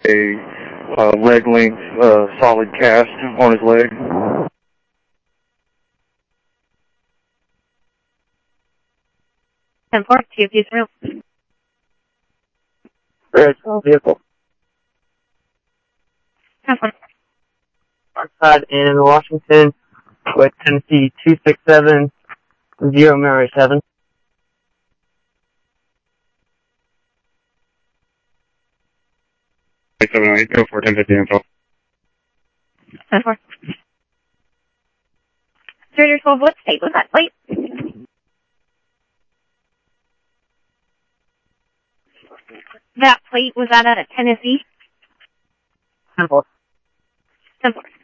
a leg length solid cast on his leg. 10-4, TOP through. Red vehicle. 10-4. Outside in Washington with Tennessee 267, 0 Mary 7. Go for 1050 info. 10-4. 312, what state was that plate? That plate, was that out of Tennessee? 10-4. 10-4.